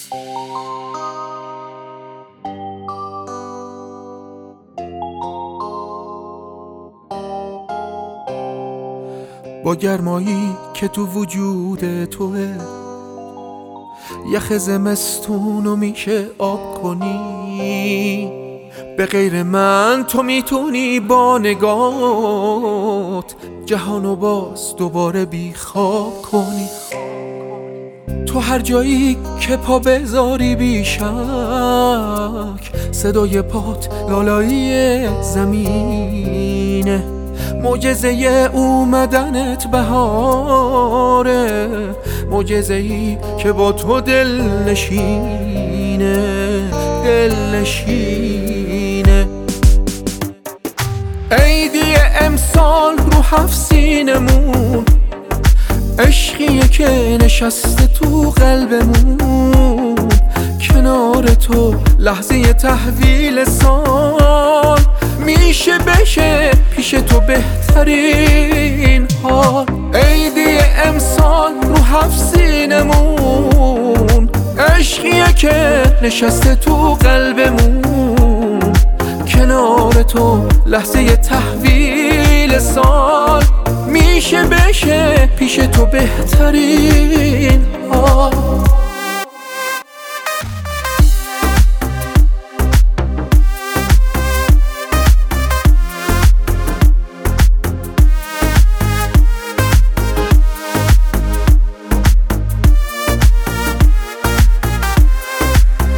با گرمایی که تو وجود توه، یخ زمستونو میشه آب کنی. به غیر من تو میتونی با نگات جهانو باز دوباره بیخواب کنی. تو هر جایی که پا بذاری بیشک، صدای پات لالایی زمینه. معجزه اومدنت بهاره، معجزه ای که با تو دل نشینه، دل نشینه. عیدی امسال رو 7 سینمون، عشقیه که نشسته تو قلبمون. کنار تو لحظه تحویل سال میشه بشه پیش تو بهترین حال. عیدی امسال رو 7 سینمون، عشقیه که نشسته تو قلبمون. کنار تو لحظه تحویل سال میشه بشه پیش تو بهترین حال.